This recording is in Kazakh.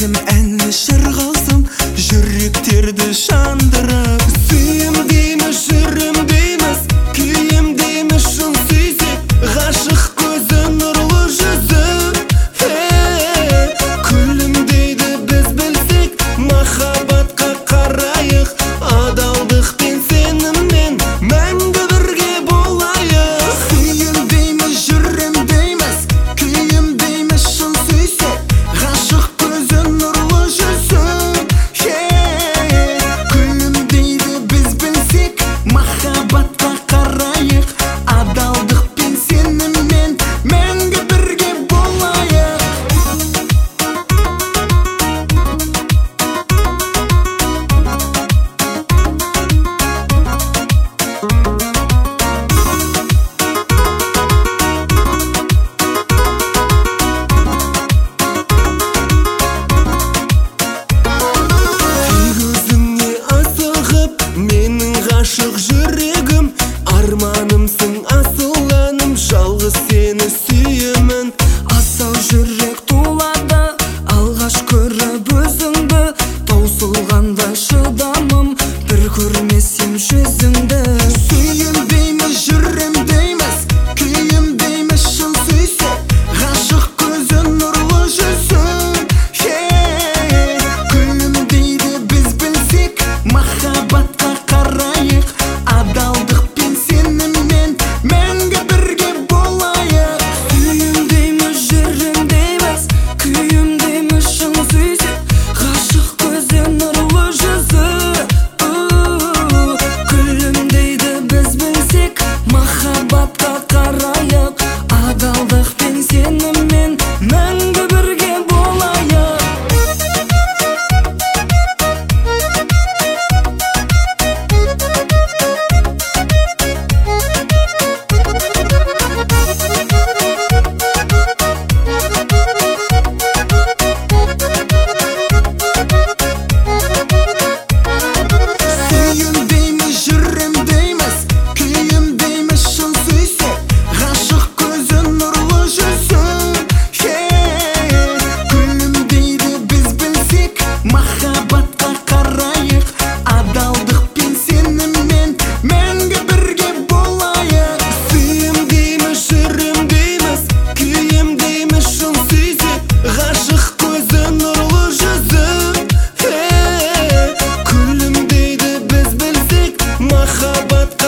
сезім әні шырғалсын, жүректерді жандырып. Сүйім дейміз, жүрім дейміз, күйім дейміз, шын сүйсек, ғашық көзі, нұрлы жүзі. Күлім дейді біз білсек, махаббатқа қарайық, адалдық пен сеніммен мәңгі бірге болайық. Сүйім дейміз, жүрім дейміз, күйім дейміз, шын сүйсек, ғашық көзі, нұрлы жүзі. Күлім дейді біз білсек, махаббатқа қарайық, адалдық пен сеніммен мәңгі бірге болайық. Өзіңе асығып, менің ғашық жүрегім, арманымсың, асыланым, жалғыз сені сүйемін. Асау жүрек тулады, алғаш көріп өзіңді, таусылғанда шыдамым, бір көрмесем жүзіңді. Сүйім дейміз, жүрім дейміз, күйім дейміз, шын сүйсек, ғашық көзі, нұрлы жүзі. Күлім дейді біз білсек, махаббатқа қарайық, адалдық пен сеніммен мәңгі бірге болайық. Сүйім дейміз, жүрім дейміз, күйім дейміз, шын сүйсек, ғашық көзі, нұрлы жүзі. Күлім дейді біз білсек, махаббатқа қарайық, адалдық пен сеніммен мәңгі бірге болайық. Сүйім дейміз, жүрім дейміз, күйім дейміз, шын сүйсек, ғашық көзі, нұрлы жүзі. Күлім дейді біз білсек, махаббатқа қарайық, адалдық пен сеніммен мәңгі бірге болайық. Сүйім дейміз, жүрім дейміз, күйім дейміз, шын сүйсек, ғашық көзі, нұрлы жүзі. Күлім дейді біз білсек, махаббатқа